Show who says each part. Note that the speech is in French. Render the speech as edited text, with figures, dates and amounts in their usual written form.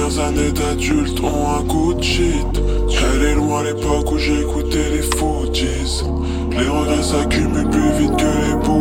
Speaker 1: premières années d'adulte ont un coup de shit. Elle est loin l'époque où j'écoutais les footies. Les regrets s'accumulent plus vite que les bouts.